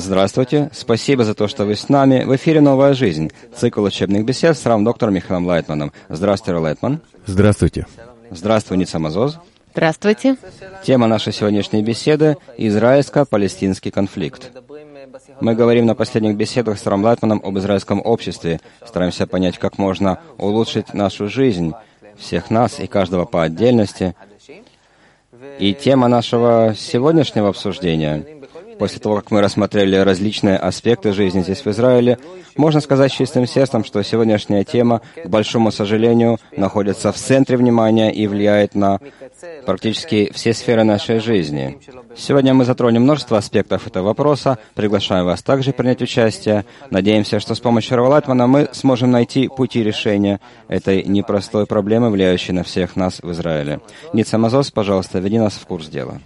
Здравствуйте. Спасибо за то, что вы с нами. В эфире «Новая жизнь». Цикл учебных бесед с равдоктором Михаилом Лайтманом. Здравствуй, Лайтман. Здравствуйте. Здравствуй, Ница Мазоз. Здравствуйте. Тема нашей сегодняшней беседы — израильско-палестинский конфликт. Мы говорим на последних беседах с Равом Лайтманом об израильском обществе, стараемся понять, как можно улучшить нашу жизнь, всех нас и каждого по отдельности. И тема нашего сегодняшнего обсуждения, после того, как мы рассмотрели различные аспекты жизни здесь, в Израиле, можно сказать с чистым сердцем, что сегодняшняя тема, к большому сожалению, находится в центре внимания и влияет на практически все сферы нашей жизни. Сегодня мы затронем множество аспектов этого вопроса, приглашаем вас также принять участие. Надеемся, что с помощью Рава Лайтмана мы сможем найти пути решения этой непростой проблемы, влияющей на всех нас в Израиле. Ница Мазоз, пожалуйста, веди нас в курс дела.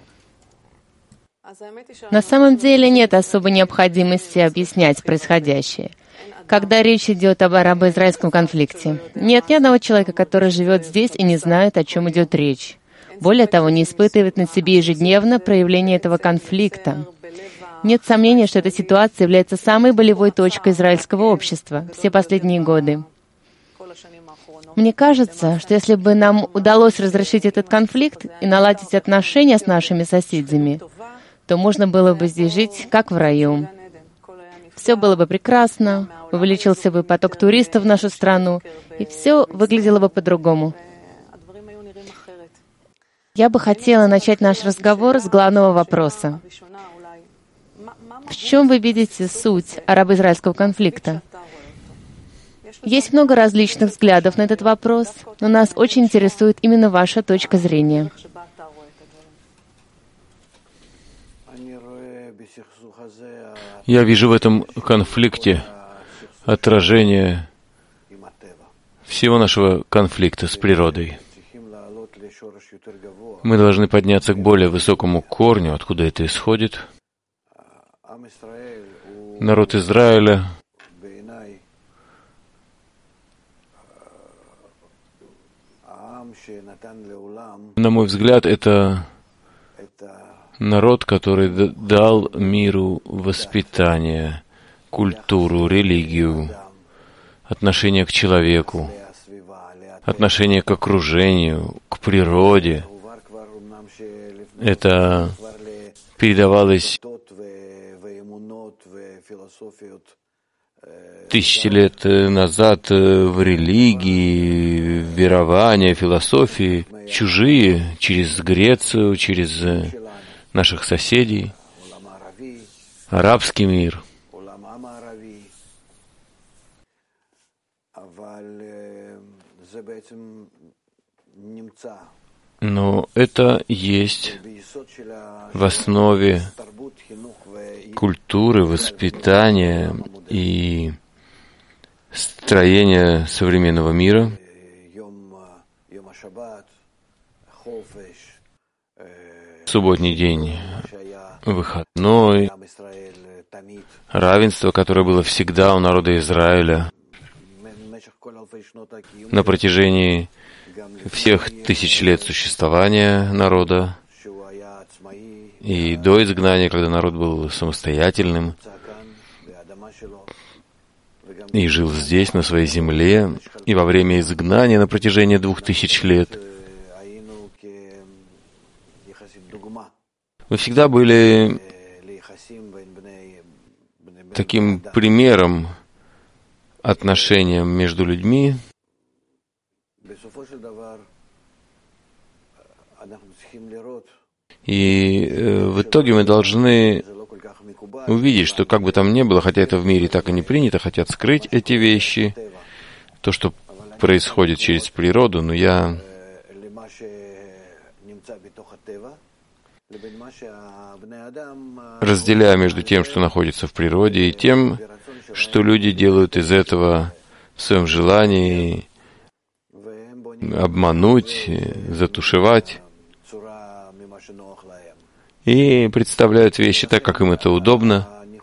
На самом деле нет особой необходимости объяснять происходящее, когда речь идет об арабо-израильском конфликте. Нет ни одного человека, который живет здесь и не знает, о чем идет речь. Более того, не испытывает на себе ежедневно проявление этого конфликта. Нет сомнения, что эта ситуация является самой болевой точкой израильского общества все последние годы. Мне кажется, что если бы нам удалось разрешить этот конфликт и наладить отношения с нашими соседями, то можно было бы здесь жить, как в раю. Все было бы прекрасно, увеличился бы поток туристов в нашу страну, и все выглядело бы по-другому. Я бы хотела начать наш разговор с главного вопроса. В чем вы видите суть арабо-израильского конфликта? Есть много различных взглядов на этот вопрос, но нас очень интересует именно ваша точка зрения. Я вижу в этом конфликте отражение всего нашего конфликта с природой. Мы должны подняться к более высокому корню, откуда это исходит. Народ Израиля на мой взгляд, это народ, который дал миру воспитание, культуру, религию, отношение к человеку, отношение к окружению, к природе. Это передавалось тысячи лет назад в религии, в веровании, философии, чужие, через Грецию, через наших соседей, арабский мир. Но это есть в основе культуры, воспитания и строения современного мира. Субботний день, выходной, равенство, которое было всегда у народа Израиля на протяжении всех тысяч лет существования народа и до изгнания, когда народ был самостоятельным и жил здесь, на своей земле, и во время изгнания на протяжении 2000 лет. Мы всегда были таким примером отношениям между людьми. И в итоге мы должны увидеть, что как бы там ни было, хотя это в мире так и не принято, хотят скрыть эти вещи, то, что происходит через природу, но я разделяю между тем, что находится в природе, и тем, что люди делают из этого в своем желании обмануть, затушевать, и представляют вещи так, как им это удобно.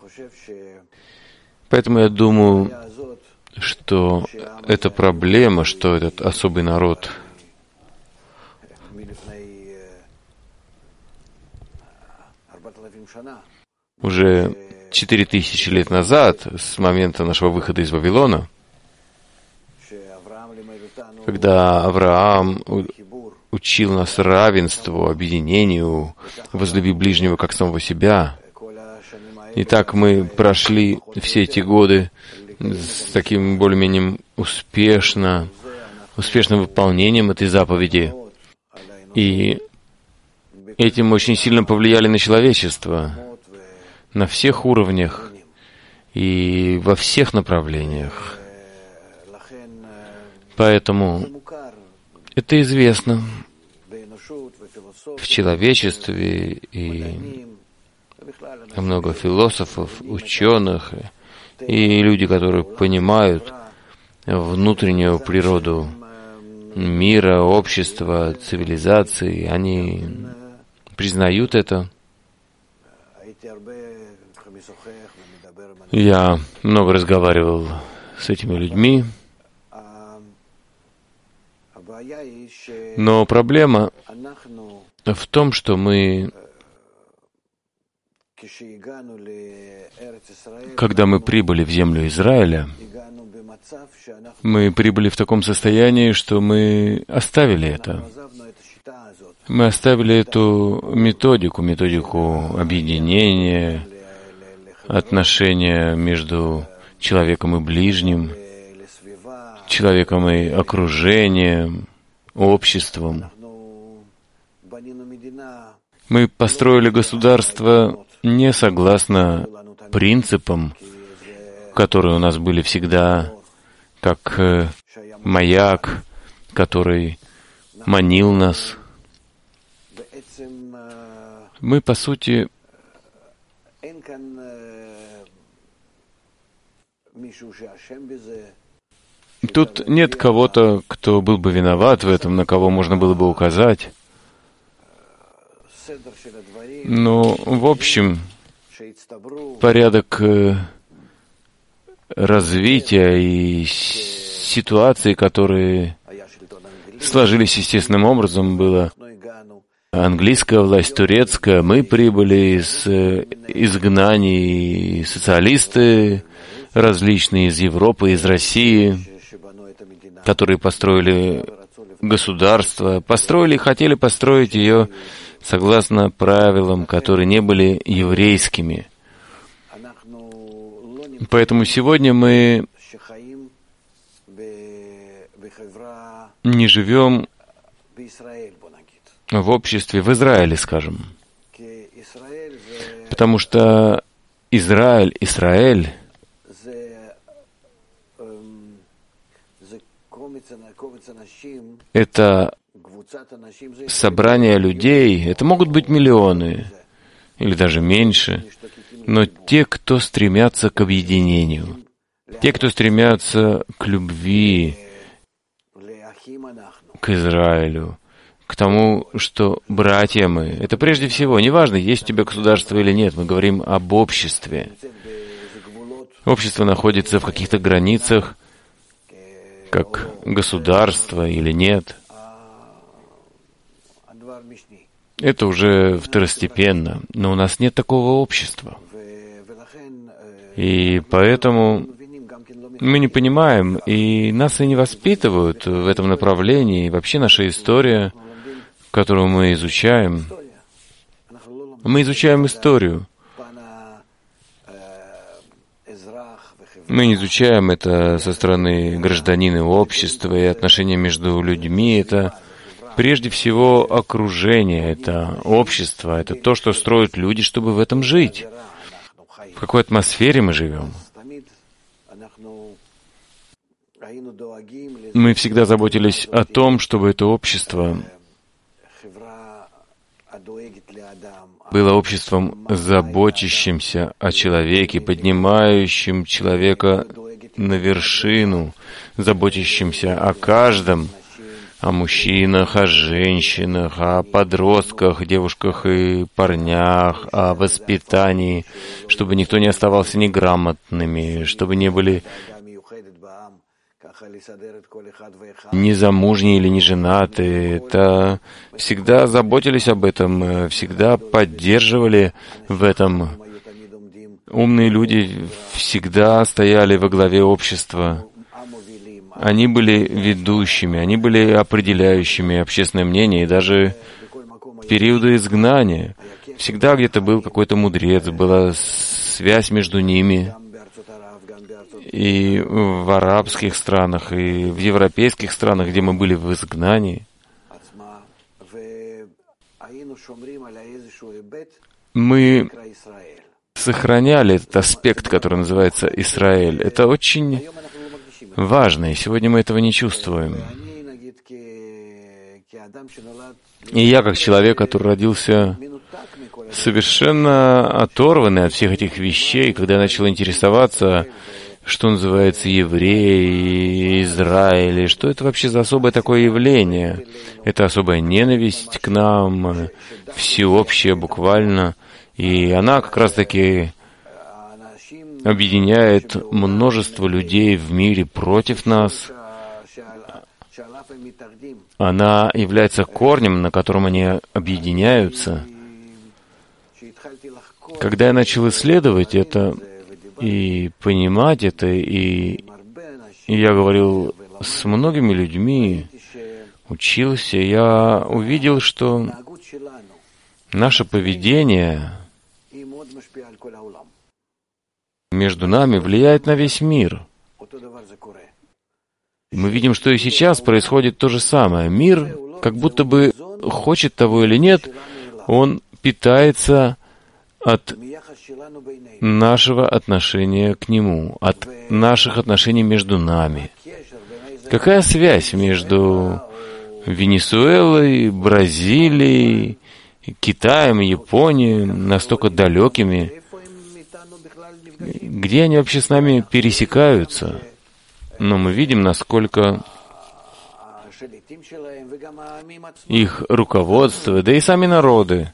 Поэтому я думаю, что эта проблема, что этот особый народ уже 4000 лет назад, с момента нашего выхода из Вавилона, когда Авраам учил нас равенству, объединению, возлюби ближнего как самого себя. И так мы прошли все эти годы с таким более-менее успешным выполнением этой заповеди. И этим очень сильно повлияли на человечество, на всех уровнях и во всех направлениях. Поэтому это известно в человечестве, и много философов, ученых, и люди, которые понимают внутреннюю природу мира, общества, цивилизации, они признают это. Я много разговаривал с этими людьми, но проблема в том, что мы, когда мы прибыли в землю Израиля, мы прибыли в таком состоянии, что мы оставили это. Мы оставили эту методику объединения, отношения между человеком и ближним, человеком и окружением, обществом. Мы построили государство не согласно принципам, которые у нас были всегда, как маяк, который манил нас. Мы, по сути, тут нет кого-то, кто был бы виноват в этом, на кого можно было бы указать. Но, в общем, порядок развития и ситуации, которые сложились естественным образом, было английская власть, турецкая. Мы прибыли из изгнаний, социалисты различные из Европы, из России, которые построили государство, хотели построить ее согласно правилам, которые не были еврейскими. Поэтому сегодня мы не живем в обществе в Израиле, скажем. Потому что Израиль — это собрание людей, это могут быть миллионы, или даже меньше, но те, кто стремятся к объединению, те, кто стремятся к любви, к Израилю, к тому, что братья мы. Это прежде всего, неважно, есть у тебя государство или нет, мы говорим об обществе. Общество находится в каких-то границах, как государство или нет. Это уже второстепенно, но у нас нет такого общества. И поэтому мы не понимаем, и нас и не воспитывают в этом направлении. И вообще наша история, которую мы изучаем историю. Мы не изучаем это со стороны гражданина и общества, и отношения между людьми. Это прежде всего окружение, это общество, это то, что строят люди, чтобы в этом жить. В какой атмосфере мы живем. Мы всегда заботились о том, чтобы это общество было обществом, заботящимся о человеке, поднимающим человека на вершину, заботящимся о каждом, о мужчинах, о женщинах, о подростках, девушках и парнях, о воспитании, чтобы никто не оставался неграмотными, чтобы не были незамужние или неженатые. Это всегда заботились об этом, всегда поддерживали в этом Умные люди всегда стояли во главе общества. Они были ведущими, они были определяющими общественное мнение, и даже в периоды изгнания всегда где-то был какой-то мудрец, была связь между ними. И в арабских странах, и в европейских странах, где мы были в изгнании, мы сохраняли этот аспект, который называется Израиль. Это очень важно, и сегодня мы этого не чувствуем. И я, как человек, который родился совершенно оторванный от всех этих вещей, когда я начал интересоваться, что называется евреи, Израиль, и что это вообще за особое такое явление? Это особая ненависть к нам, всеобщая буквально, и она как раз-таки объединяет множество людей в мире против нас. Она является корнем, на котором они объединяются. Когда я начал исследовать это и понимать это, и я говорил с многими людьми, учился, я увидел, что наше поведение между нами влияет на весь мир. Мы видим, что и сейчас происходит то же самое. Мир, как будто бы хочет того или нет, он питается от нашего отношения к нему, от наших отношений между нами. Какая связь между Венесуэлой, Бразилией, Китаем, Японией, настолько далекими? Где они вообще с нами пересекаются? Но мы видим, насколько их руководство, да и сами народы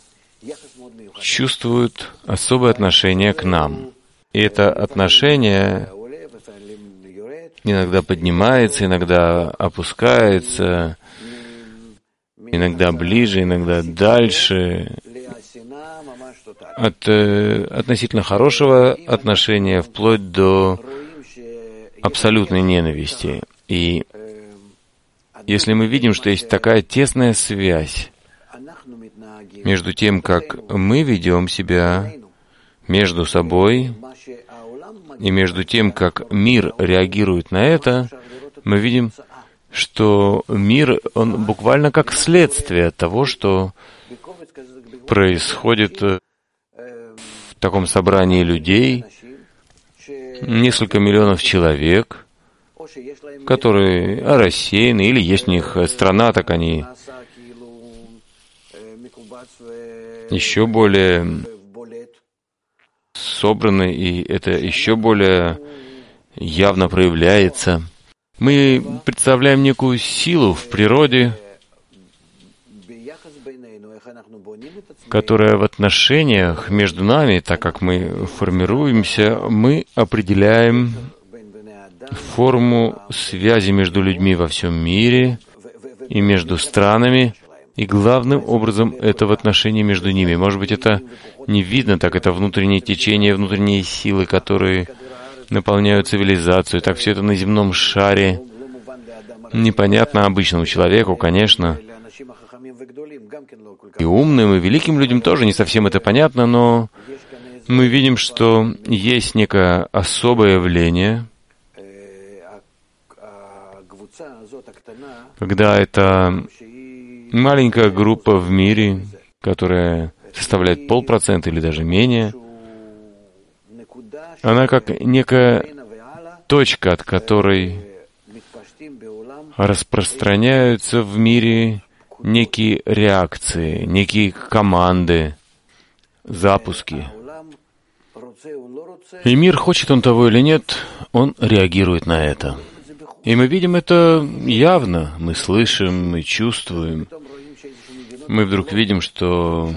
чувствуют особое отношение к нам. И это отношение иногда поднимается, иногда опускается, иногда ближе, иногда дальше. От относительно хорошего отношения вплоть до абсолютной ненависти. И если мы видим, что есть такая тесная связь между тем, как мы ведем себя между собой, и между тем, как мир реагирует на это, мы видим, что мир, он буквально как следствие того, что происходит в таком собрании людей, несколько миллионов человек, которые рассеяны, или есть у них страна, так они еще более собраны, и это еще более явно проявляется. Мы представляем некую силу в природе, которая в отношениях между нами, так как мы формируемся, мы определяем форму связи между людьми во всем мире и между странами, и главным образом это в отношении между ними. Может быть, это не видно так, это внутренние течения, внутренние силы, которые наполняют цивилизацию. Так все это на земном шаре непонятно обычному человеку, конечно. И умным, и великим людям тоже не совсем это понятно, но мы видим, что есть некое особое явление, когда это маленькая группа в мире, которая составляет 0,5% или даже менее, она как некая точка, от которой распространяются в мире некие реакции, некие команды, запуски. И мир, хочет он того или нет, он реагирует на это. И мы видим это явно, мы слышим, мы чувствуем. Мы вдруг видим, что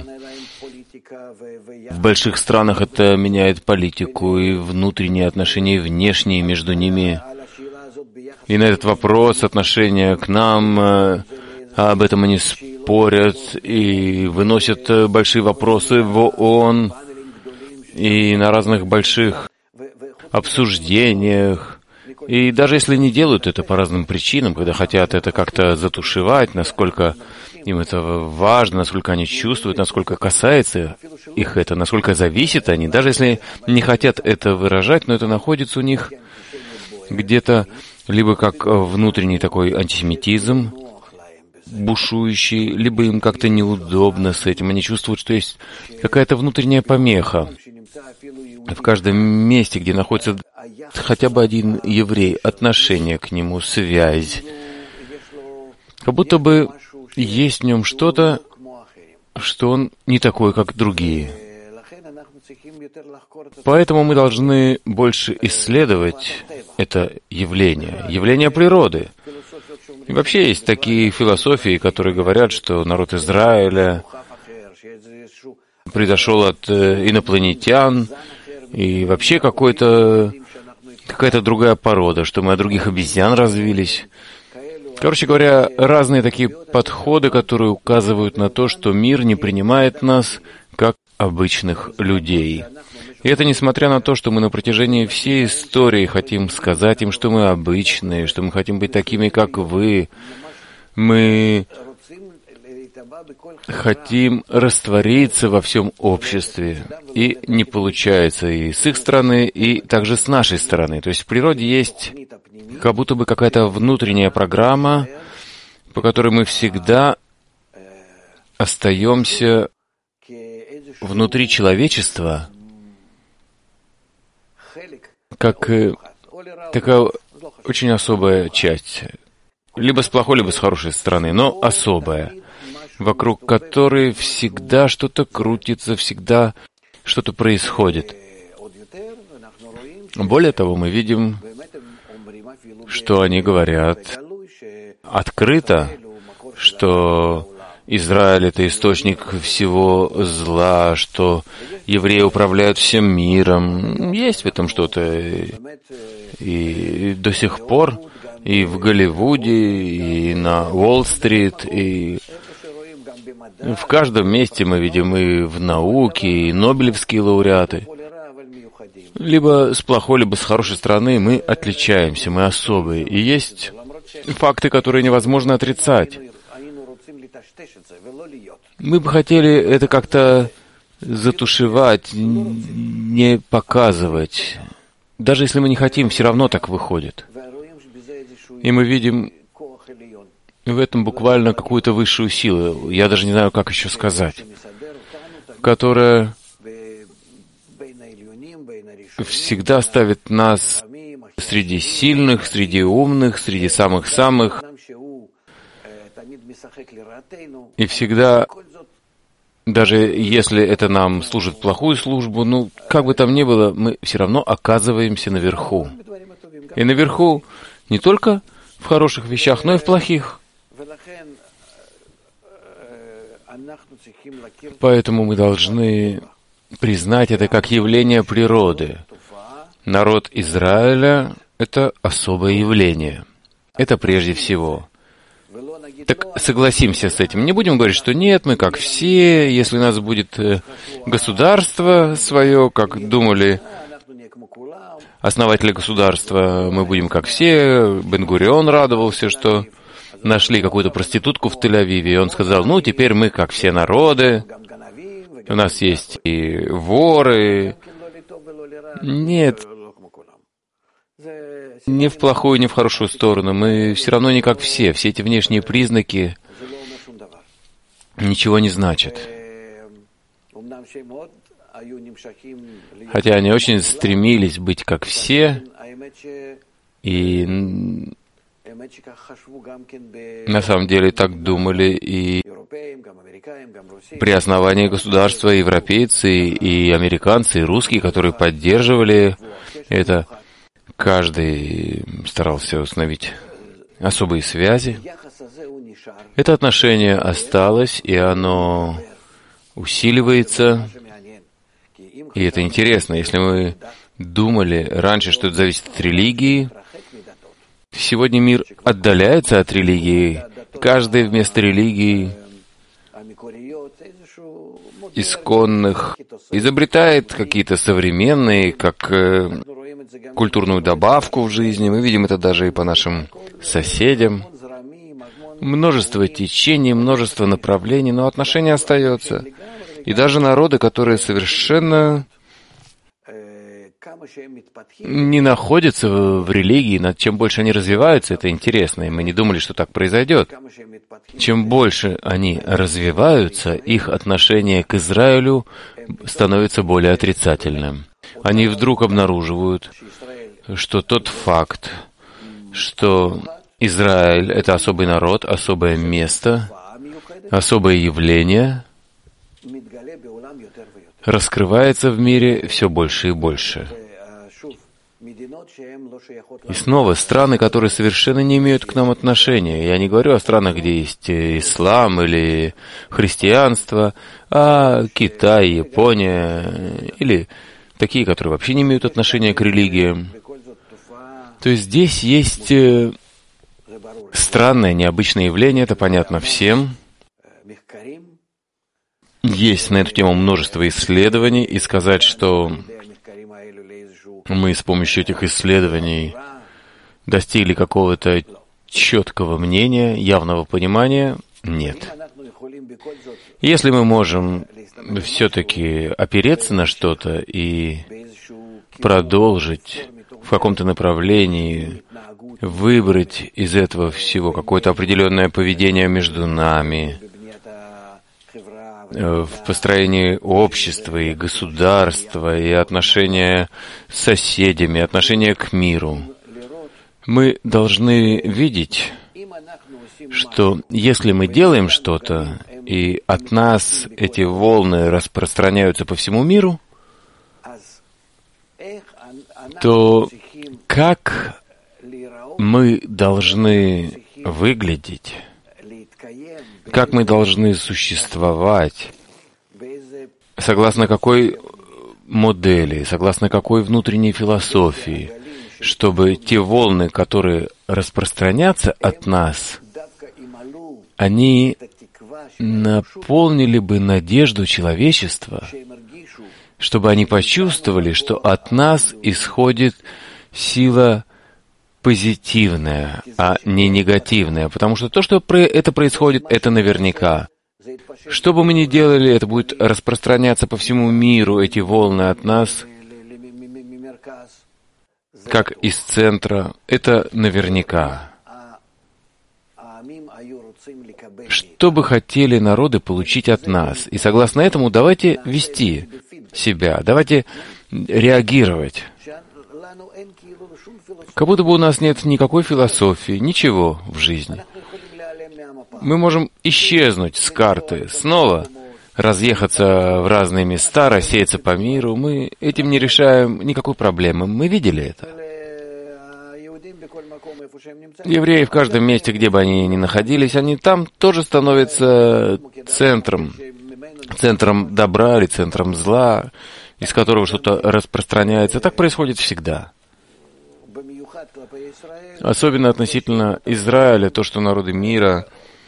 в больших странах это меняет политику и внутренние отношения, и внешние между ними. И на этот вопрос отношения к нам, об этом они спорят и выносят большие вопросы в ООН. и на разных больших обсуждениях. И даже если не делают это по разным причинам, когда хотят это как-то затушевать, насколько им это важно, насколько они чувствуют, насколько касается их это, насколько зависит они, даже если не хотят это выражать, но это находится у них где-то либо как внутренний такой антисемитизм, бушующий, либо им как-то неудобно с этим. Они чувствуют, что есть какая-то внутренняя помеха. В каждом месте, где находится хотя бы один еврей, отношение к нему, связь. Как будто бы есть в нем что-то, что он не такой, как другие. Поэтому мы должны больше исследовать это явление природы. И вообще есть такие философии, которые говорят, что народ Израиля произошел от инопланетян, и вообще какая-то другая порода, что мы от других обезьян развились. Короче говоря, разные такие подходы, которые указывают на то, что мир не принимает нас как обычных людей. И это несмотря на то, что мы на протяжении всей истории хотим сказать им, что мы обычные, что мы хотим быть такими, как вы. Мы хотим раствориться во всем обществе. И не получается и с их стороны, и также с нашей стороны. То есть в природе есть как будто бы какая-то внутренняя программа, по которой мы всегда остаемся внутри человечества, как такая очень особая часть, либо с плохой, либо с хорошей стороны, но особая, вокруг которой всегда что-то крутится, всегда что-то происходит. Более того, мы видим, что они говорят открыто, что Израиль — это источник всего зла, что евреи управляют всем миром. Есть в этом что-то. И до сих пор и в Голливуде, и на Уолл-стрит, и в каждом месте мы видим и в науке, и нобелевские лауреаты. Либо с плохой, либо с хорошей стороны мы отличаемся, мы особые. И есть факты, которые невозможно отрицать. Мы бы хотели это как-то затушевать, не показывать. Даже если мы не хотим, все равно так выходит. И мы видим в этом буквально какую-то высшую силу, я даже не знаю, как еще сказать, которая всегда ставит нас среди сильных, среди умных, среди самых-самых, и всегда, даже если это нам служит плохую службу, как бы там ни было, мы все равно оказываемся наверху. И наверху не только в хороших вещах, но и в плохих. Поэтому мы должны признать это как явление природы. Народ Израиля — это особое явление. Это прежде всего. Так согласимся с этим. Не будем говорить, что нет, мы как все, если у нас будет государство свое, как думали основатели государства, мы будем как все. Бен-Гурион радовался, что нашли какую-то проститутку в Тель-Авиве, и он сказал, теперь мы как все народы, у нас есть и воры. Нет, не в плохую, не в хорошую сторону. Мы все равно не как все. Все эти внешние признаки ничего не значат. Хотя они очень стремились быть как все, и на самом деле так думали и при основании государства европейцы, и американцы, и русские, которые поддерживали это. Каждый старался установить особые связи. Это отношение осталось, и оно усиливается. И это интересно. Если мы думали раньше, что это зависит от религии, сегодня мир отдаляется от религии. Каждый вместо религии исконных, изобретает какие-то современные, как культурную добавку в жизни. Мы видим это даже и по нашим соседям. Множество течений, множество направлений, но отношение остается. И даже народы, которые совершенно не находятся в религии, над чем больше они развиваются, это интересно, и мы не думали, что так произойдет. Чем больше они развиваются, их отношение к Израилю становится более отрицательным. Они вдруг обнаруживают, что тот факт, что Израиль — это особый народ, особое место, особое явление, раскрывается в мире все больше и больше. И снова страны, которые совершенно не имеют к нам отношения. Я не говорю о странах, где есть ислам или христианство, а Китай, Япония, или такие, которые вообще не имеют отношения к религиям. То есть здесь есть странное, необычное явление, это понятно всем. Есть на эту тему множество исследований, и сказать, что мы с помощью этих исследований достигли какого-то четкого мнения, явного понимания, нет. Если мы можем все-таки опереться на что-то и продолжить в каком-то направлении, выбрать из этого всего какое-то определенное поведение между нами, в построении общества и государства, и отношения с соседями, отношения к миру, мы должны видеть, что если мы делаем что-то, и от нас эти волны распространяются по всему миру, то как мы должны выглядеть, как мы должны существовать, согласно какой модели, согласно какой внутренней философии, чтобы те волны, которые распространятся от нас, они наполнили бы надежду человечества, чтобы они почувствовали, что от нас исходит сила позитивная, а не негативная, потому что то, что это происходит, это наверняка. Что бы мы ни делали, это будет распространяться по всему миру, эти волны от нас, как из центра, это наверняка. Что бы хотели народы получить от нас? И согласно этому давайте вести себя, давайте реагировать. Как будто бы у нас нет никакой философии, ничего в жизни. Мы можем исчезнуть с карты, снова разъехаться в разные места, рассеяться по миру. Мы этим не решаем никакой проблемы. Мы видели это. Евреи в каждом месте, где бы они ни находились, они там тоже становятся центром добра или центром зла, из которого что-то распространяется. Так происходит всегда. Особенно относительно Израиля, то, что народы мира,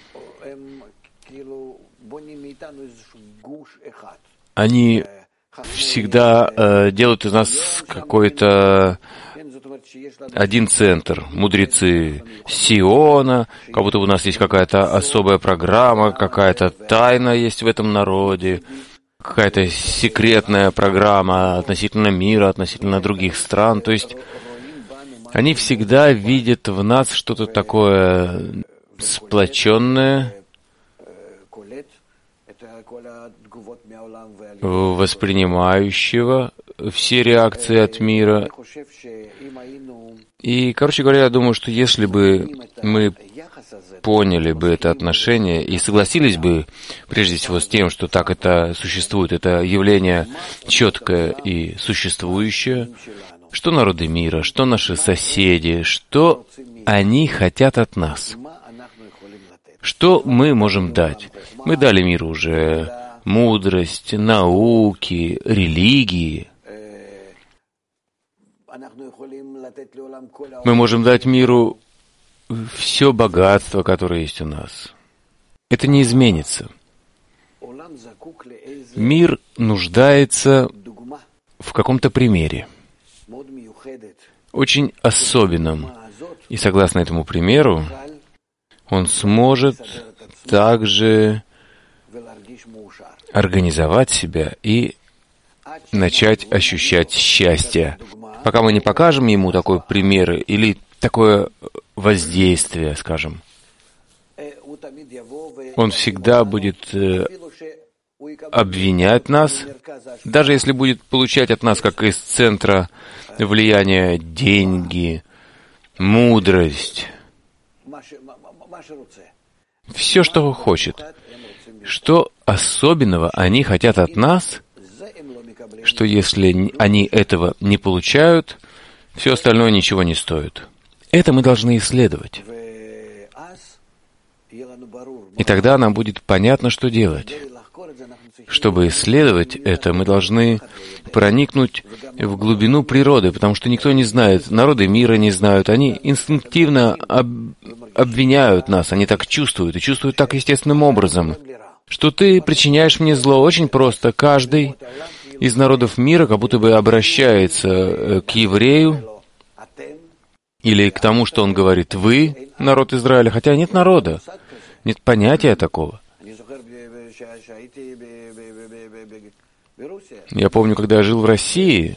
они всегда делают из нас какой-то один центр. Мудрецы Сиона, как будто у нас есть какая-то особая программа, какая-то тайна есть в этом народе, какая-то секретная программа относительно мира, относительно других стран. То есть они всегда видят в нас что-то такое сплоченное, воспринимающего все реакции от мира. И, короче говоря, я думаю, что если бы мы поняли бы это отношение и согласились бы, прежде всего, с тем, что так это существует, это явление четкое и существующее, что народы мира, что наши соседи, что они хотят от нас. Что мы можем дать? Мы дали миру уже мудрость, науки, религии. Мы можем дать миру все богатство, которое есть у нас. Это не изменится. Мир нуждается в каком-то примере, очень особенном. И согласно этому примеру, он сможет также организовать себя и начать ощущать счастье. Пока мы не покажем ему такой пример или такое воздействие, скажем, он всегда будет обвинять нас, даже если будет получать от нас, как из центра влияния, деньги, мудрость, все, что хочет. Что особенного они хотят от нас, что если они этого не получают, все остальное ничего не стоит. Это мы должны исследовать. И тогда нам будет понятно, что делать. Чтобы исследовать это, мы должны проникнуть в глубину природы, потому что никто не знает, народы мира не знают, они инстинктивно обвиняют нас, они так чувствуют, и чувствуют так естественным образом, что ты причиняешь мне зло. Очень просто. Каждый из народов мира как будто бы обращается к еврею или к тому, что он говорит «вы», народ Израиля, хотя нет народа, нет понятия такого. Я помню, когда я жил в России,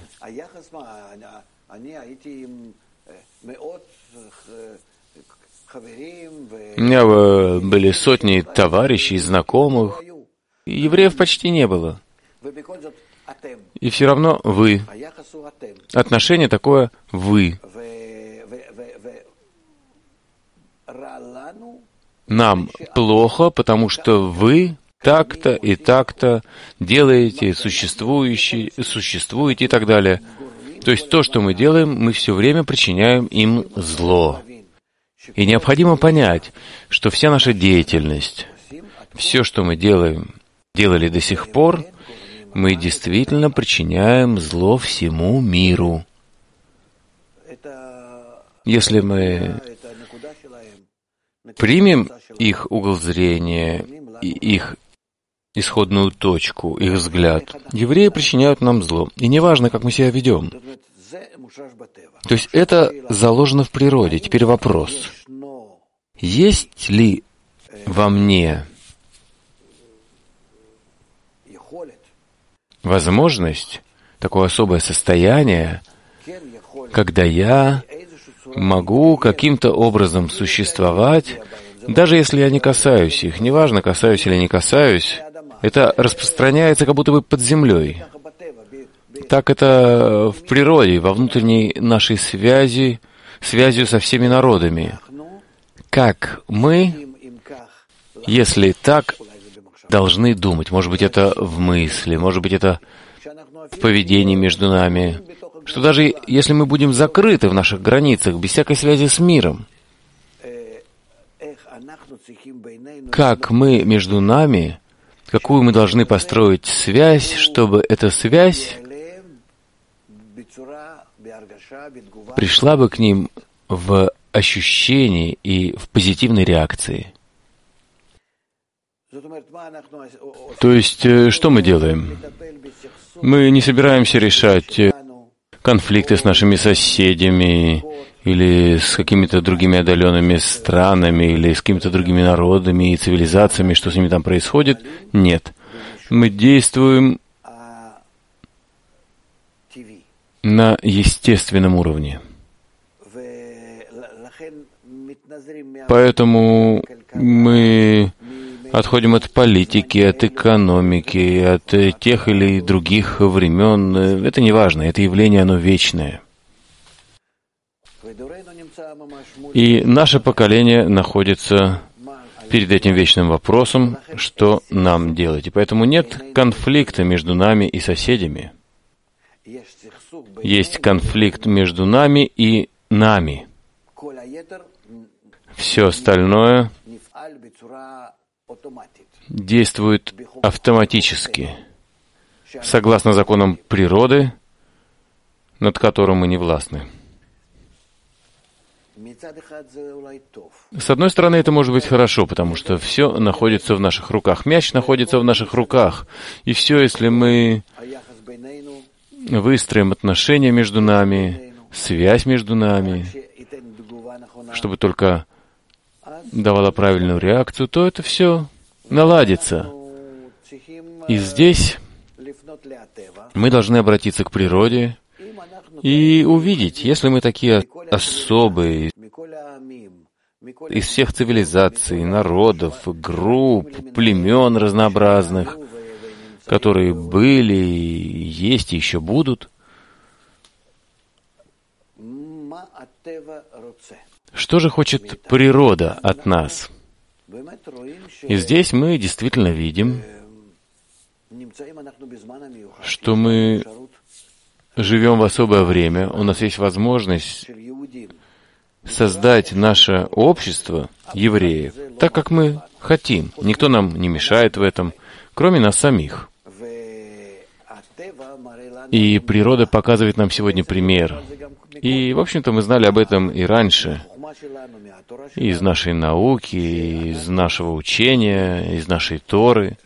у меня были сотни товарищей, знакомых, евреев почти не было. И все равно вы. Отношение такое «вы». Нам плохо, потому что вы так-то и так-то делаете, существуете и так далее. То есть то, что мы делаем, мы все время причиняем им зло. И необходимо понять, что вся наша деятельность, все, что мы делали до сих пор, мы действительно причиняем зло всему миру. Если мы примем их угол зрения и их исходную точку, их взгляд, евреи причиняют нам зло. И неважно, как мы себя ведем. То есть это заложено в природе. Теперь вопрос. Есть ли во мне возможность, такое особое состояние, когда я могу каким-то образом существовать, даже если я не касаюсь их, неважно, касаюсь или не касаюсь, это распространяется как будто бы под землей. Так это в природе, во внутренней нашей связью со всеми народами. Как мы, если так, должны думать? Может быть, это в мысли, может быть, это в поведении между нами. Что даже если мы будем закрыты в наших границах, без всякой связи с миром, как мы между нами, какую мы должны построить связь, чтобы эта связь пришла бы к ним в ощущении и в позитивной реакции. То есть, что мы делаем? Мы не собираемся решать конфликты с нашими соседями или с какими-то другими отдаленными странами, или с какими-то другими народами и цивилизациями, что с ними там происходит. Нет. Мы действуем на естественном уровне. Поэтому мы отходим от политики, от экономики, от тех или других времен. Это не важно, это явление, оно вечное. И наше поколение находится перед этим вечным вопросом, что нам делать. И поэтому нет конфликта между нами и соседями. Есть конфликт между нами и нами. Все остальное действует автоматически, согласно законам природы, над которым мы не властны. С одной стороны, это может быть хорошо, потому что все находится в наших руках. Мяч находится в наших руках. И все, если мы выстроим отношения между нами, связь между нами, чтобы только давала правильную реакцию, то это все наладится. И здесь мы должны обратиться к природе и увидеть, если мы такие особые из всех цивилизаций, народов, групп, племен разнообразных, которые были, есть и еще будут, что же хочет природа от нас? И здесь мы действительно видим, что мы живем в особое время, у нас есть возможность создать наше общество евреев так, как мы хотим. Никто нам не мешает в этом, кроме нас самих. И природа показывает нам сегодня пример. И, в общем-то, мы знали об этом и раньше. И из нашей науки, и из нашего учения, из нашей Торы,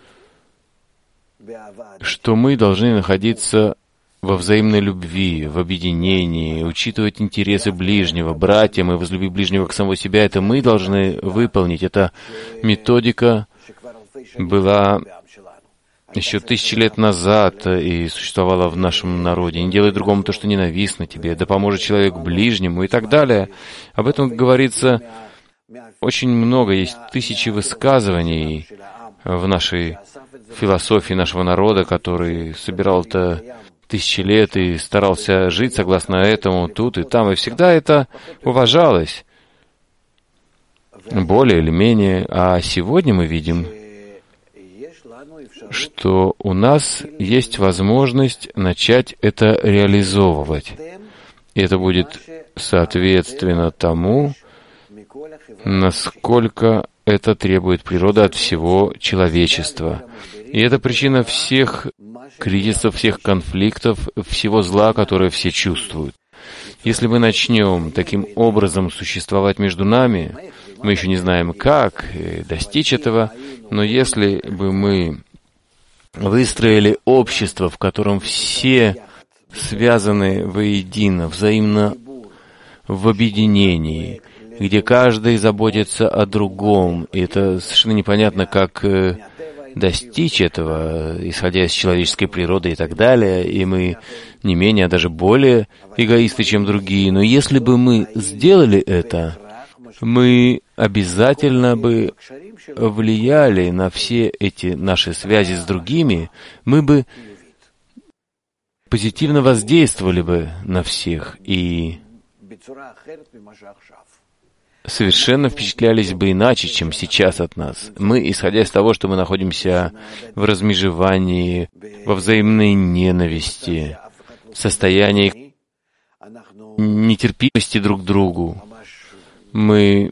что мы должны находиться во взаимной любви, в объединении, учитывать интересы ближнего, братьям и возлюби ближнего как самого себя. Это мы должны выполнить. Эта методика была еще 1000 лет назад и существовала в нашем народе. Не делай другому то, что ненавистно тебе, да поможет человек ближнему и так далее. Об этом говорится очень много. Есть 1000 высказываний в нашей философии нашего народа, который собирал это 1000 лет и старался жить согласно этому тут и там. И всегда это уважалось, более или менее. А сегодня мы видим, что у нас есть возможность начать это реализовывать. И это будет соответственно тому, насколько это требует природа от всего человечества. И это причина всех кризисов, всех конфликтов, всего зла, которое все чувствуют. Если мы начнем таким образом существовать между нами, мы еще не знаем, как достичь этого, но если бы мы выстроили общество, в котором все связаны воедино, взаимно в объединении, где каждый заботится о другом, и это совершенно непонятно, как достичь этого, исходя из человеческой природы и так далее, и мы не менее, а даже более эгоисты, чем другие. Но если бы мы сделали это, мы обязательно бы влияли на все эти наши связи с другими, мы бы позитивно воздействовали бы на всех и совершенно впечатлялись бы иначе, чем сейчас от нас. Мы, исходя из того, что мы находимся в размежевании, во взаимной ненависти, в состоянии нетерпимости друг к другу, мы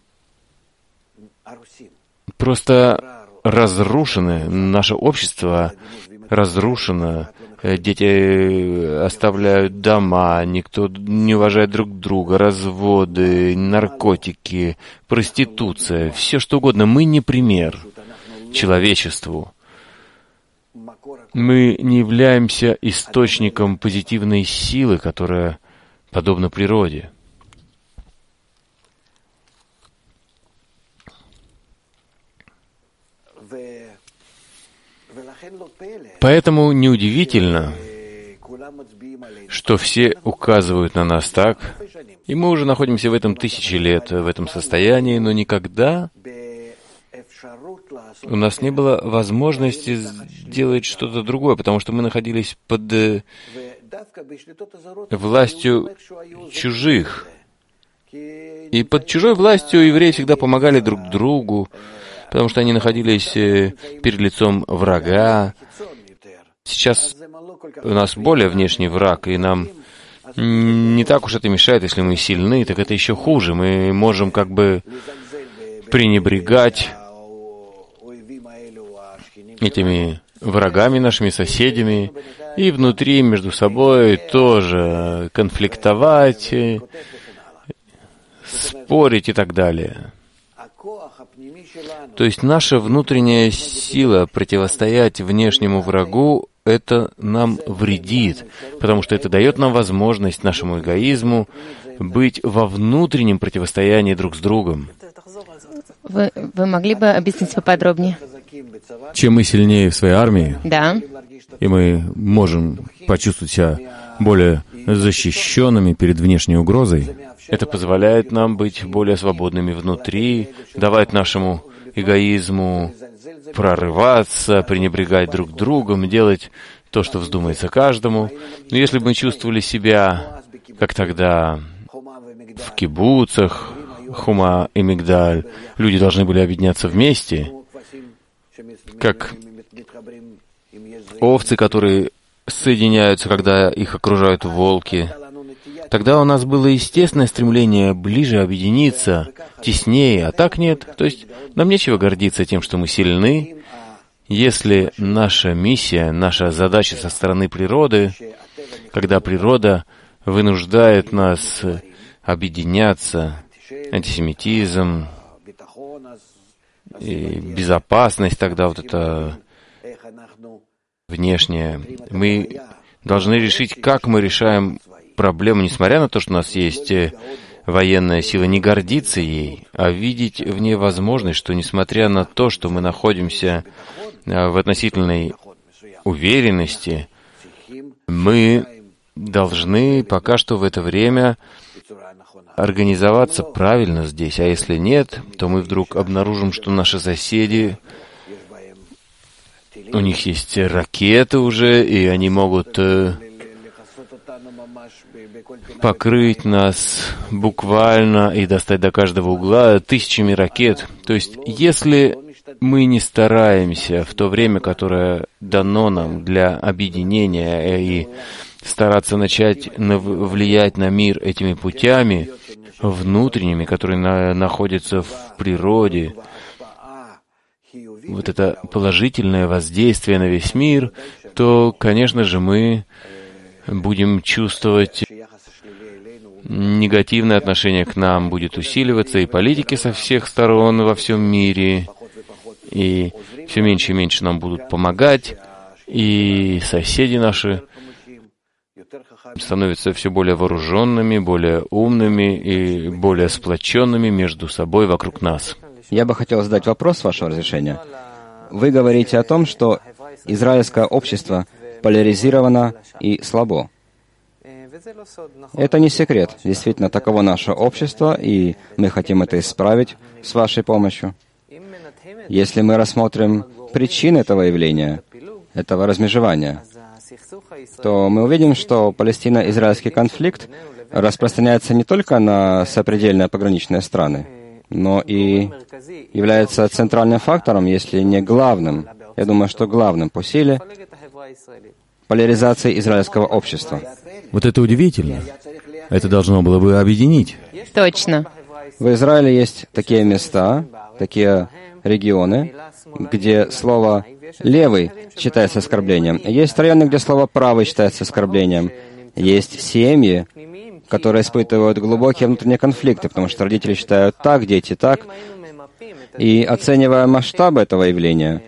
просто разрушены, наше общество разрушено, дети оставляют дома, никто не уважает друг друга, разводы, наркотики, проституция, все что угодно. Мы не пример человечеству. Мы не являемся источником позитивной силы, которая подобна природе. Поэтому неудивительно, что все указывают на нас так, и мы уже находимся в этом 1000 лет, в этом состоянии, но никогда у нас не было возможности сделать что-то другое, потому что мы находились под властью чужих. И под чужой властью евреи всегда помогали друг другу, потому что они находились перед лицом врага. Сейчас у нас более внешний враг, и нам не так уж это мешает, если мы сильны, так это еще хуже. Мы можем как бы пренебрегать этими врагами, нашими соседями, и внутри между собой тоже конфликтовать, спорить и так далее. То есть наша внутренняя сила противостоять внешнему врагу, это нам вредит, потому что это дает нам возможность нашему эгоизму быть во внутреннем противостоянии друг с другом. Вы могли бы объяснить поподробнее? Чем мы сильнее в своей армии, Да. и мы можем почувствовать себя более защищенными перед внешней угрозой, Это позволяет нам быть более свободными внутри, давать нашему эгоизму прорываться, пренебрегать друг другом, делать то, что вздумается каждому. Но если бы мы чувствовали себя, как тогда в кибуцах, Хума и Мигдаль, люди должны были объединяться вместе, как овцы, которые соединяются, когда их окружают волки. Тогда у нас было естественное стремление ближе объединиться, теснее, а так нет. То есть нам нечего гордиться тем, что мы сильны, если наша миссия, наша задача со стороны природы, когда природа вынуждает нас объединяться, антисемитизм и безопасность, тогда вот это внешнее. Мы должны решить, как мы решаем проблему, несмотря на то, что у нас есть военная сила, не гордиться ей, а видеть в ней возможность, что несмотря на то, что мы находимся в относительной уверенности, мы должны пока что в это время организоваться правильно здесь, а если нет, то мы вдруг обнаружим, что наши соседи, у них есть ракеты уже, и они могут покрыть нас буквально и достать до каждого угла тысячами ракет. То есть, если мы не стараемся в то время, которое дано нам для объединения, и стараться начать влиять на мир этими путями внутренними, которые находятся в природе, вот это положительное воздействие на весь мир, то, конечно же, мы будем чувствовать негативное отношение к нам будет усиливаться, и политики со всех сторон во всем мире, и все меньше и меньше нам будут помогать, и соседи наши становятся все более вооруженными, более умными и более сплоченными между собой вокруг нас. Я бы хотел задать вопрос, с вашего разрешения. Вы говорите о том, что израильское общество поляризировано и слабо. Это не секрет. Действительно, таково наше общество, и мы хотим это исправить с вашей помощью. Если мы рассмотрим причины этого явления, этого размежевания, то мы увидим, что палестино-израильский конфликт распространяется не только на сопредельные пограничные страны, но и является центральным фактором, если не главным, я думаю, что главным по силе поляризации израильского общества. вот это удивительно. Это должно было бы объединить. Точно. В Израиле есть такие места, такие регионы, где слово «левый» считается оскорблением. Есть районы, где слово «правый» считается оскорблением. Есть семьи, которые испытывают глубокие внутренние конфликты, потому что родители считают так, дети так. И оценивая масштаб этого явления,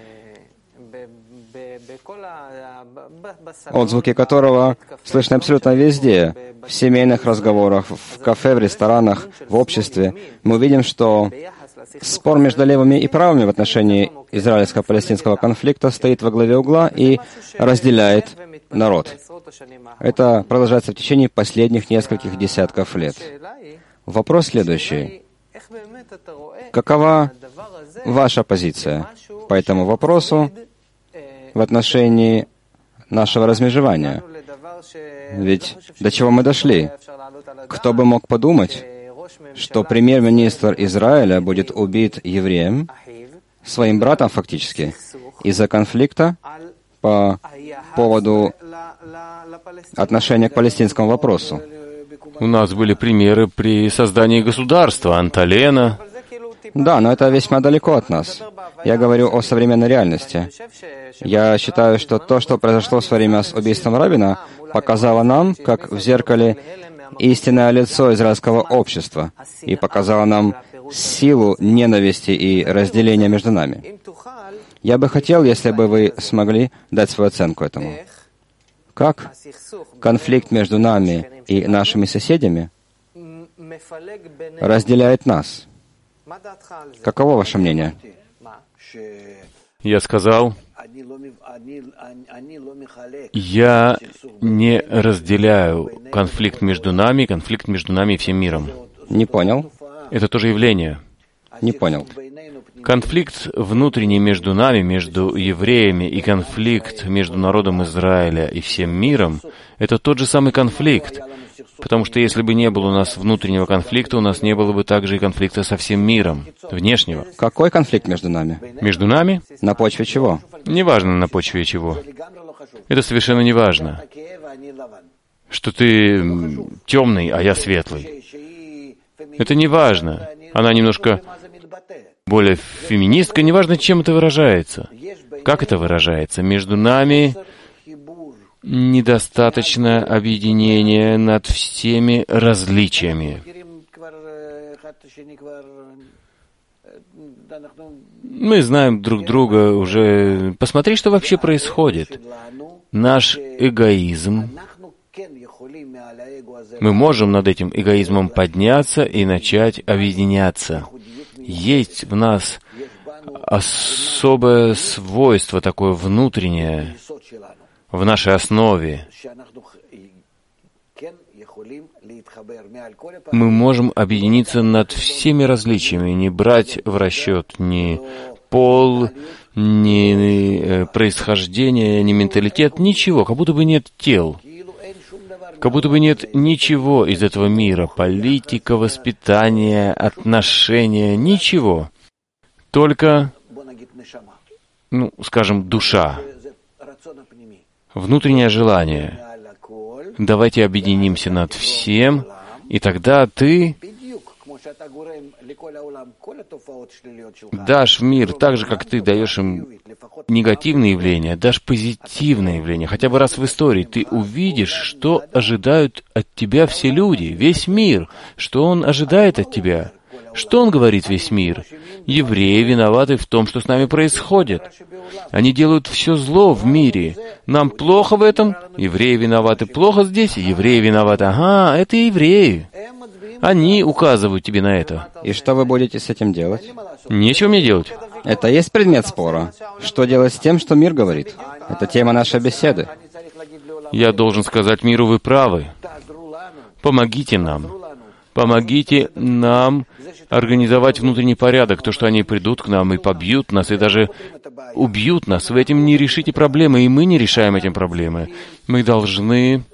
отзвуки которого слышны абсолютно везде, в семейных разговорах, в кафе, в ресторанах, в обществе, мы видим, что спор между левыми и правыми в отношении израильско-палестинского конфликта стоит во главе угла и разделяет народ. Это продолжается в течение последних нескольких десятков лет. Вопрос следующий. Какова ваша позиция по этому вопросу в отношении нашего размежевания? Ведь до чего мы дошли? Кто бы мог подумать, что премьер-министр Израиля будет убит евреем, своим братом фактически, из-за конфликта по поводу отношения к палестинскому вопросу? У нас были примеры при создании государства. Анталена, Да, но это весьма далеко от нас. Я говорю о современной реальности. Я считаю, что то, что произошло в свое время с убийством Рабина, показало нам, как в зеркале, истинное лицо израильского общества и показало нам силу ненависти и разделения между нами. Я бы хотел, если бы вы смогли дать свою оценку этому. Как конфликт между нами и нашими соседями разделяет нас? Каково ваше мнение? Я сказал, я не разделяю конфликт между нами и всем миром. Не понял. Это тоже явление. Не понял. Конфликт внутренний между нами, между евреями, и конфликт между народом Израиля и всем миром — это тот же самый конфликт. Потому что если бы не было у нас внутреннего конфликта, у нас не было бы также и конфликта со всем миром, внешнего. Какой конфликт между нами? Между нами? На почве чего? Неважно, на почве чего. Это совершенно не важно. Что ты темный, а я светлый. Это не важно. Она немножко более феминистка, неважно, чем это выражается. Как это выражается? Между нами недостаточно объединения над всеми различиями. Мы знаем друг друга уже. Посмотри, что вообще происходит. Наш эгоизм. Мы можем над этим эгоизмом подняться и начать объединяться. Есть в нас особое свойство, такое внутреннее, в нашей основе. Мы можем объединиться над всеми различиями, не брать в расчет ни пол, ни происхождение, ни менталитет, ничего, как будто бы нет тел. Как будто бы нет ничего из этого мира, политика, воспитание, отношения, ничего. Только, скажем, душа, внутреннее желание. Давайте объединимся над всем, и тогда ты дашь в мир так же, как ты даешь им негативные явления, дашь позитивные явления. Хотя бы раз в истории ты увидишь, что ожидают от тебя все люди, весь мир, что он ожидает от тебя. Что он говорит весь мир? Евреи виноваты в том, что с нами происходит. Они делают все зло в мире. Нам плохо в этом. Евреи виноваты плохо здесь. Евреи виноваты. Ага, это евреи. Они указывают тебе на это. И что вы будете с этим делать? Нечего мне делать. Это есть предмет спора. Что делать с тем, что мир говорит? Это тема нашей беседы. Я должен сказать миру, вы правы. Помогите нам. Помогите нам организовать внутренний порядок. То, что они придут к нам и побьют нас, и даже убьют нас. Вы этим не решите проблемы, и мы не решаем этим проблемы. Мы должны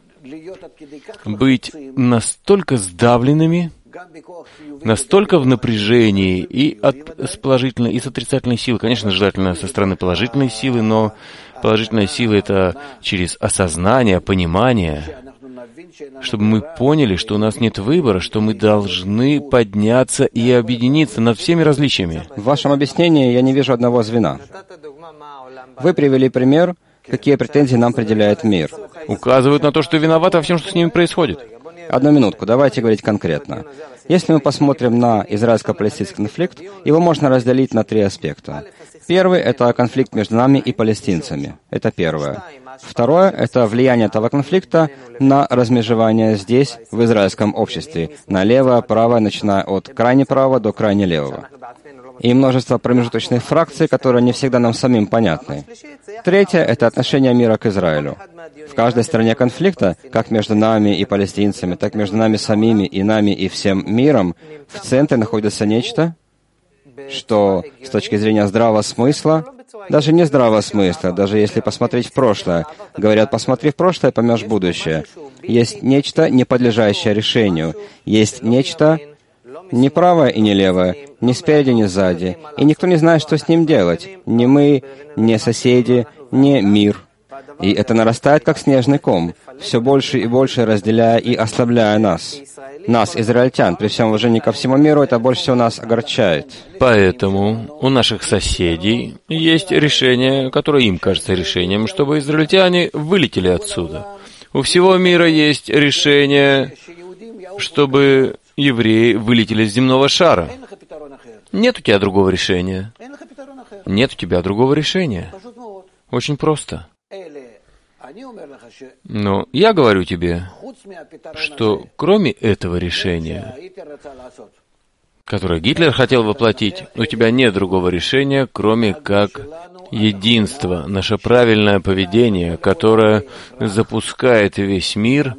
быть настолько сдавленными, настолько в напряжении и с положительной, и с отрицательной силы. Конечно, желательно со стороны положительной силы, но положительная сила — это через осознание, понимание, чтобы мы поняли, что у нас нет выбора, что мы должны подняться и объединиться над всеми различиями. В вашем объяснении я не вижу одного звена. Вы привели пример, какие претензии нам предъявляет мир. Указывают на то, что виноваты во всем, что с ними происходит. Одну минутку, давайте говорить конкретно. Если мы посмотрим на израильско-палестинский конфликт, его можно разделить на 3 аспекта. Первый — это конфликт между нами и палестинцами. Это первое. Второе — это влияние этого конфликта на размежевание здесь, в израильском обществе, на левое, правое, начиная от крайне правого до крайне левого. И множество промежуточных фракций, которые не всегда нам самим понятны. Третье — это отношение мира к Израилю. В каждой стороне конфликта, как между нами и палестинцами, так между нами самими и нами и всем миром, в центре находится нечто, что с точки зрения здравого смысла, даже не здравого смысла, даже если посмотреть в прошлое, говорят, посмотри в прошлое, поймешь будущее. Есть нечто, не подлежащее решению. Есть нечто не правое и не левое, ни спереди, ни сзади. И никто не знает, что с ним делать. Ни мы, ни соседи, ни мир. И это нарастает, как снежный ком, все больше и больше разделяя и ослабляя нас. Нас, израильтян, при всем уважении ко всему миру, это больше всего нас огорчает. Поэтому у наших соседей есть решение, которое им кажется решением, чтобы израильтяне вылетели отсюда. У всего мира есть решение, чтобы евреи вылетели с земного шара. Нет у тебя другого решения. Нет у тебя другого решения. Очень просто. Но я говорю тебе, что кроме этого решения, которое Гитлер хотел воплотить, у тебя нет другого решения, кроме как единство, наше правильное поведение, которое запускает весь мир,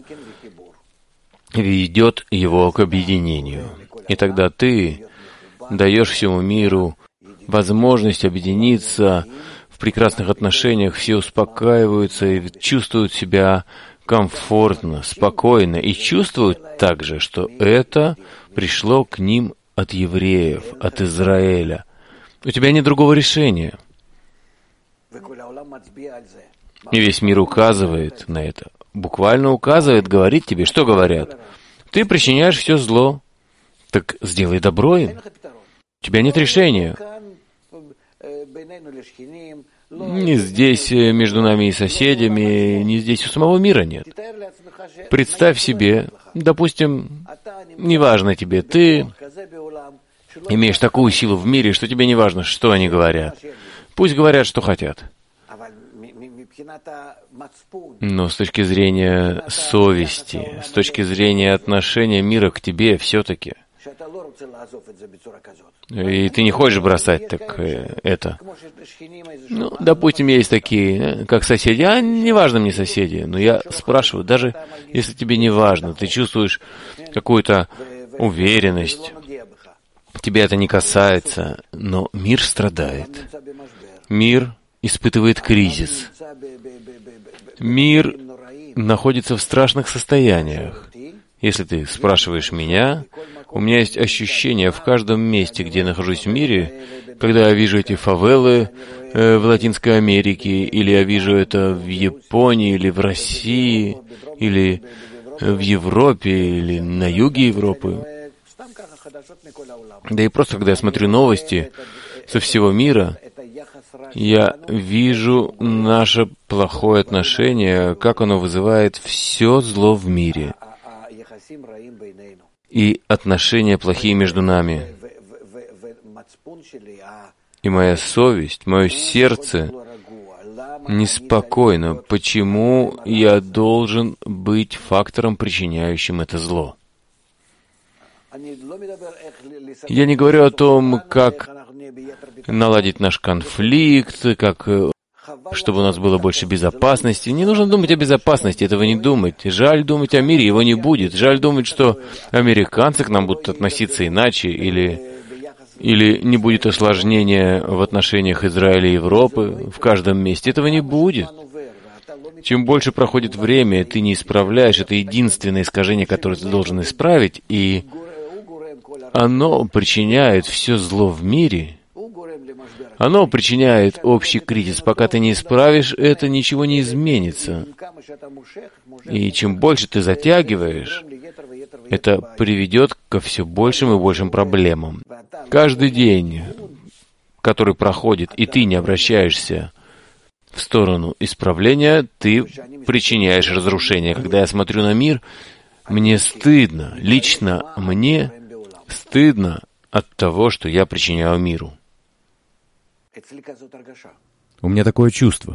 ведет его к объединению. И тогда ты даешь всему миру возможность объединиться в прекрасных отношениях, все успокаиваются и чувствуют себя комфортно, спокойно, и чувствуют также, что это пришло к ним от евреев, от Израиля. У тебя нет другого решения. И весь мир указывает на это. Буквально указывает, говорит тебе, что говорят. Ты причиняешь все зло. Так сделай добро им. У тебя нет решения. Ни здесь между нами и соседями, ни здесь у самого мира нет. Представь себе, допустим, неважно тебе, ты имеешь такую силу в мире, что тебе не важно, что они говорят. Пусть говорят, что хотят. Но с точки зрения совести, с точки зрения отношения мира к тебе, все-таки, и ты не хочешь бросать так это. Ну, допустим, есть такие, как соседи, а неважно мне соседи, но я спрашиваю, даже если тебе не важно, ты чувствуешь какую-то уверенность, тебя это не касается, но мир страдает. Мир испытывает кризис. Мир находится в страшных состояниях. Если ты спрашиваешь меня, у меня есть ощущение в каждом месте, где я нахожусь в мире, когда я вижу эти фавелы в Латинской Америке, или я вижу это в Японии, или в России, или в Европе, или на юге Европы. Да и просто, когда я смотрю новости со всего мира, я вижу наше плохое отношение, как оно вызывает все зло в мире. И отношения плохие между нами. И моя совесть, мое сердце неспокойно. Почему я должен быть фактором, причиняющим это зло? Я не говорю о том, как наладить наш конфликт, как чтобы у нас было больше безопасности. Не нужно думать о безопасности, этого не думать. Жаль думать о мире, его не будет. Жаль думать, что американцы к нам будут относиться иначе, или не будет осложнения в отношениях Израиля и Европы в каждом месте. Этого не будет. Чем больше проходит время, ты не исправляешь, это единственное искажение, которое ты должен исправить, и оно причиняет все зло в мире. Оно причиняет общий кризис. Пока ты не исправишь это, ничего не изменится. И чем больше ты затягиваешь, это приведет ко все большим и большим проблемам. Каждый день, который проходит, и ты не обращаешься в сторону исправления, ты причиняешь разрушение. Когда я смотрю на мир, мне стыдно, лично мне стыдно от того, что я причиняю миру. У меня такое чувство.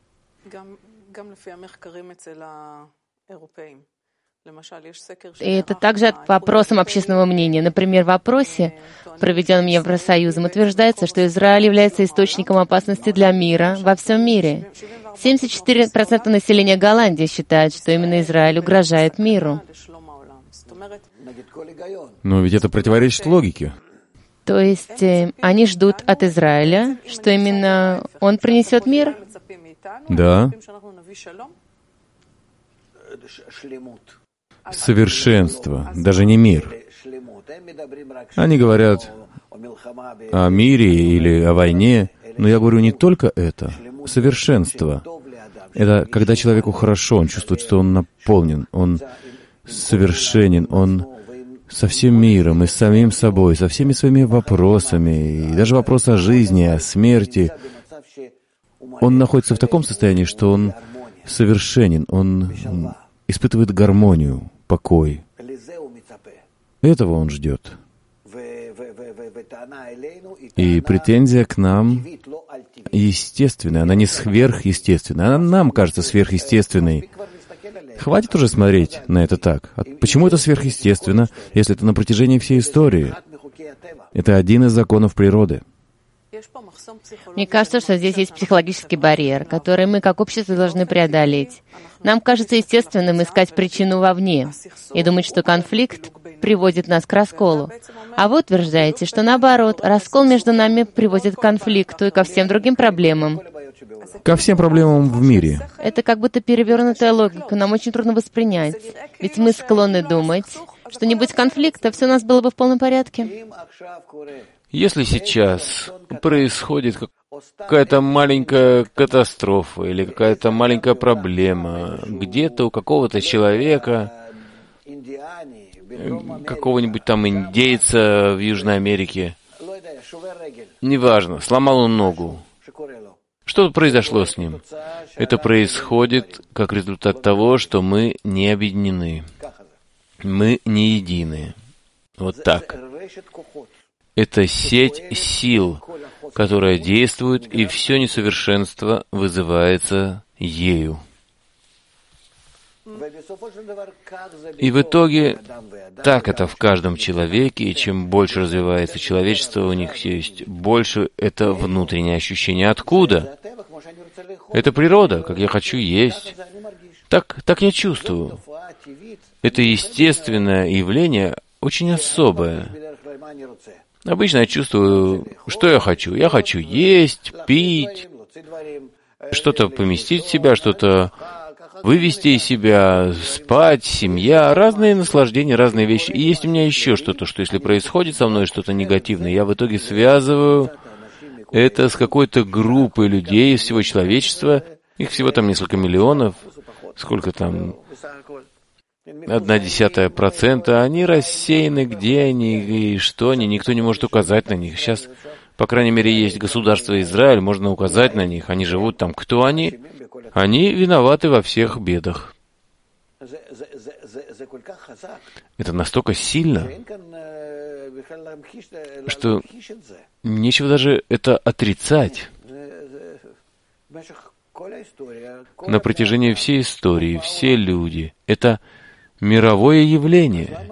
И это также по вопросам общественного мнения. Например, в опросе, проведенном Евросоюзом, утверждается, что Израиль является источником опасности для мира во всем мире. 74% населения Голландии считают, что именно Израиль угрожает миру. Но ведь это противоречит логике. То есть они ждут от Израиля, что именно он принесет мир? Да. Совершенство, даже не мир. Они говорят о мире или о войне, но я говорю не только это. Совершенство. Это когда человеку хорошо, он чувствует, что он наполнен, он совершенен, он со всем миром и с самим собой, со всеми своими вопросами, и даже вопрос о жизни, о смерти. Он находится в таком состоянии, что он совершенен, он испытывает гармонию, покой. Этого он ждет. И претензия к нам естественная, она не сверхъестественная, она нам кажется сверхъестественной. Хватит уже смотреть на это так. Почему это сверхъестественно, если это на протяжении всей истории? Это один из законов природы. Мне кажется, что здесь есть психологический барьер, который мы как общество должны преодолеть. Нам кажется естественным искать причину вовне и думать, что конфликт приводит нас к расколу. А вы утверждаете, что наоборот, раскол между нами приводит к конфликту и ко всем другим проблемам. Ко всем проблемам в мире. Это как будто перевернутая логика, нам очень трудно воспринять. Ведь мы склонны думать, что не будь конфликта, все у нас было бы в полном порядке. Если сейчас происходит какая-то маленькая катастрофа или какая-то маленькая проблема где-то у какого-то человека, какого-нибудь там индейца в Южной Америке, неважно, сломал он ногу, что произошло с ним? Это происходит как результат того, что мы не объединены, мы не едины. Вот так. Это сеть сил, которая действует, и все несовершенство вызывается ею. И в итоге так это в каждом человеке, и чем больше развивается человечество, у них есть больше это внутреннее ощущение. Откуда? Это природа, как я хочу есть. Так я чувствую. Это естественное явление, очень особое. Обычно я чувствую, что я хочу. Я хочу есть, пить, что-то поместить в себя, что-то вывести из себя, спать, семья, разные наслаждения, разные вещи. И есть у меня еще что-то, что если происходит со мной что-то негативное, я в итоге связываю это с какой-то группой людей из всего человечества. Их всего там несколько миллионов. Сколько там? 0,1%. Они рассеяны, где они и что они, никто не может указать на них. Сейчас, по крайней мере, есть государство Израиль, можно указать на них. Они живут там. Кто они? Они виноваты во всех бедах. Это настолько сильно, что нечего даже это отрицать. На протяжении всей истории все люди — это мировое явление.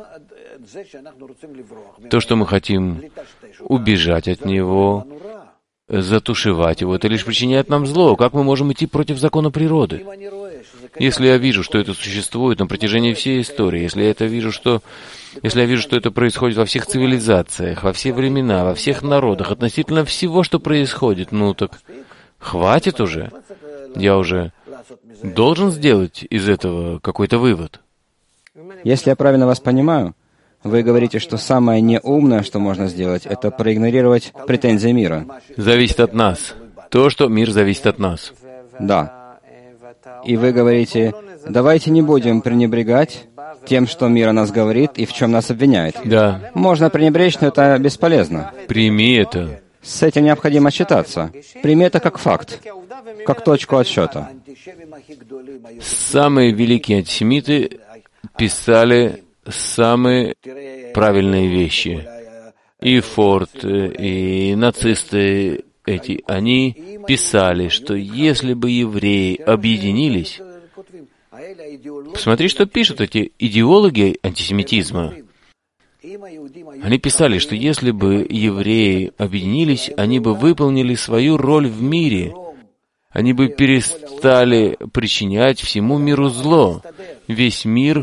То, что мы хотим убежать от него, затушевать его, это лишь причиняет нам зло. Как мы можем идти против закона природы? Если я вижу, что это существует на протяжении всей истории, если я вижу, что это происходит во всех цивилизациях, во все времена, во всех народах, относительно всего, что происходит, так хватит уже. Я уже должен сделать из этого какой-то вывод. Если я правильно вас понимаю, вы говорите, что самое неумное, что можно сделать, это проигнорировать претензии мира. Зависит от нас. То, что мир зависит от нас. Да. И вы говорите, давайте не будем пренебрегать тем, что мир о нас говорит и в чем нас обвиняет. Да. Можно пренебречь, но это бесполезно. Прими это. С этим необходимо считаться. Прими это как факт, как точку отсчета. Самые великие антисемиты писали самые правильные вещи. И Форд, и нацисты они писали, что если бы евреи объединились... Посмотри, что пишут эти идеологи антисемитизма. Они писали, что если бы евреи объединились, они бы выполнили свою роль в мире. Они бы перестали причинять всему миру зло. Весь мир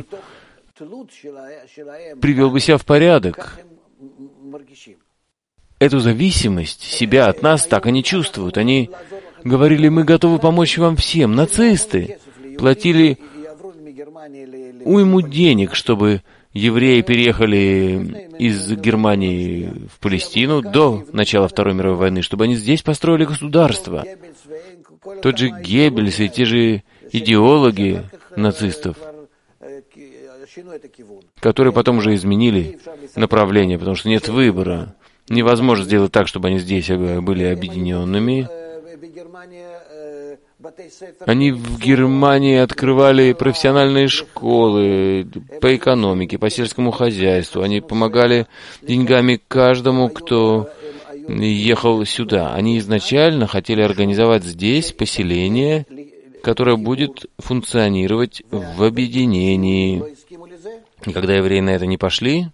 привел бы себя в порядок. Эту зависимость себя от нас так они чувствуют. Они говорили, мы готовы помочь вам всем. Нацисты платили уйму денег, чтобы евреи переехали из Германии в Палестину до начала Второй мировой войны, чтобы они здесь построили государство. Тот же Геббельс и те же идеологи нацистов, которые потом уже изменили направление, потому что нет выбора. Невозможно сделать так, чтобы они здесь были объединенными. Они в Германии открывали профессиональные школы по экономике, по сельскому хозяйству. Они помогали деньгами каждому, кто ехал сюда. Они изначально хотели организовать здесь поселение, которое будет функционировать в объединении. И когда евреи на это не пошли,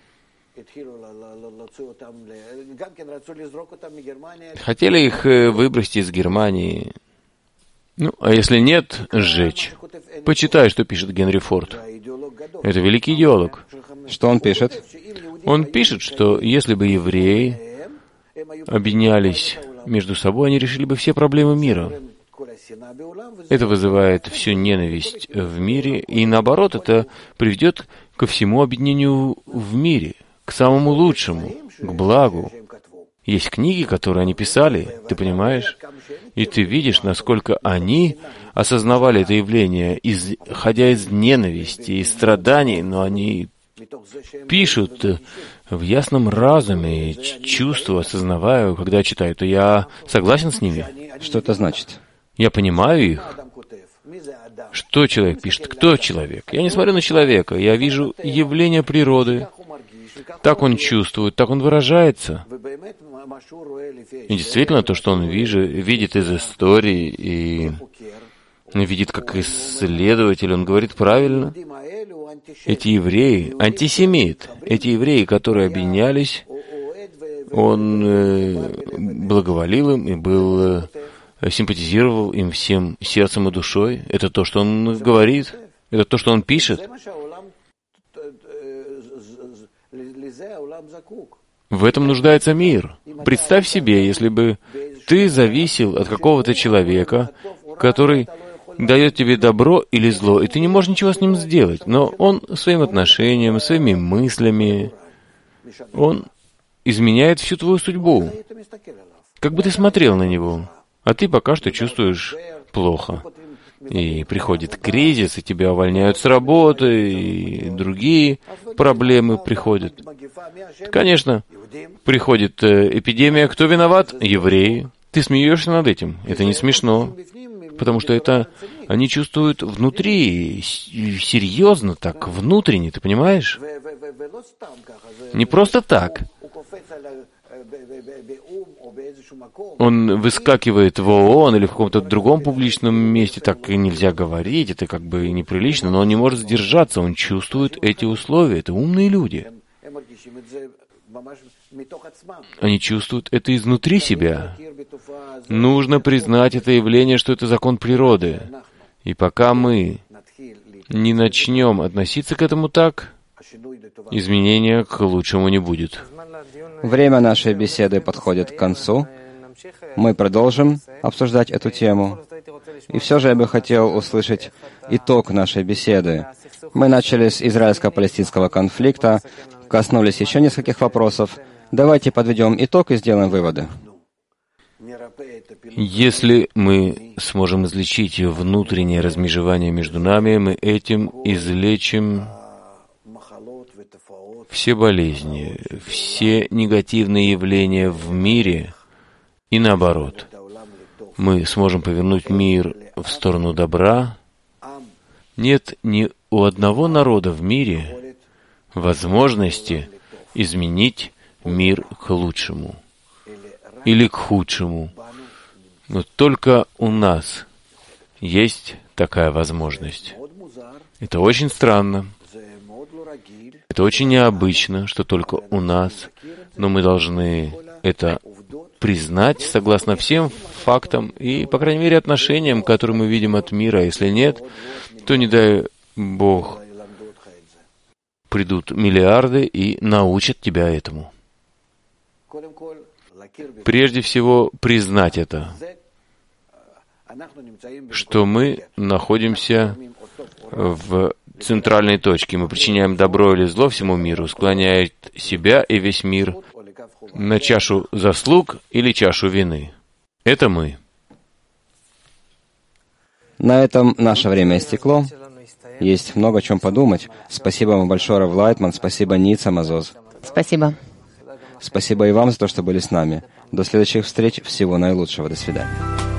хотели их выбросить из Германии. Ну, а если нет, сжечь. Почитай, что пишет Генри Форд. Это великий идеолог. Что он пишет? Он пишет, что если бы евреи объединялись между собой, они решили бы все проблемы мира. Это вызывает всю ненависть в мире, и наоборот, это приведет ко всему объединению в мире, к самому лучшему, к благу. Есть книги, которые они писали, ты понимаешь? И ты видишь, насколько они осознавали это явление, исходя из ненависти и страданий, но они пишут в ясном разуме, чувствуя, осознавая, когда читают, и я согласен с ними. Что это значит? Я понимаю их. Что человек пишет? Кто человек? Я не смотрю на человека, я вижу явление природы. Так он чувствует, так он выражается. И действительно, то, что он видит из истории и видит как исследователь, он говорит правильно. Эти евреи, антисемит, эти евреи, которые объединялись, он благоволил им и симпатизировал им всем сердцем и душой. Это то, что он говорит, это то, что он пишет. В этом нуждается мир. Представь себе, если бы ты зависел от какого-то человека, который дает тебе добро или зло, и ты не можешь ничего с ним сделать, но он своим отношением, своими мыслями, он изменяет всю твою судьбу. Как бы ты смотрел на него, а ты пока что чувствуешь плохо. И приходит кризис, и тебя увольняют с работы, и другие проблемы приходят. Конечно, приходит эпидемия. Кто виноват? Евреи. Ты смеешься над этим. Это не смешно. Потому что это они чувствуют внутри, серьезно так, внутренне, ты понимаешь? Не просто так. Он выскакивает в ООН или в каком-то другом публичном месте, так и нельзя говорить, это как бы неприлично, но он не может сдержаться, он чувствует эти условия, это умные люди. Они чувствуют это изнутри себя. Нужно признать это явление, что это закон природы. И пока мы не начнем относиться к этому так, изменения к лучшему не будет. Время нашей беседы подходит к концу. Мы продолжим обсуждать эту тему. И все же я бы хотел услышать итог нашей беседы. Мы начали с израильско-палестинского конфликта, коснулись еще нескольких вопросов. Давайте подведем итог и сделаем выводы. Если мы сможем излечить внутреннее размежевание между нами, мы этим излечим все болезни, все негативные явления в мире и наоборот. Мы сможем повернуть мир в сторону добра. Нет ни у одного народа в мире возможности изменить мир к лучшему или к худшему. Но только у нас есть такая возможность. Это очень странно. Это очень необычно, что только у нас, но мы должны это признать согласно всем фактам и, по крайней мере, отношениям, которые мы видим от мира. Если нет, то, не дай Бог, придут миллиарды и научат тебя этому. Прежде всего, признать это, что мы находимся в центральной точки. Мы причиняем добро или зло всему миру, склоняет себя и весь мир на чашу заслуг или чашу вины. Это мы. На этом наше время истекло. Есть много о чем подумать. Спасибо вам большое, Рав Лайтман. Спасибо, Ница Мазоз. Спасибо. Спасибо и вам за то, что были с нами. До следующих встреч. Всего наилучшего. До свидания.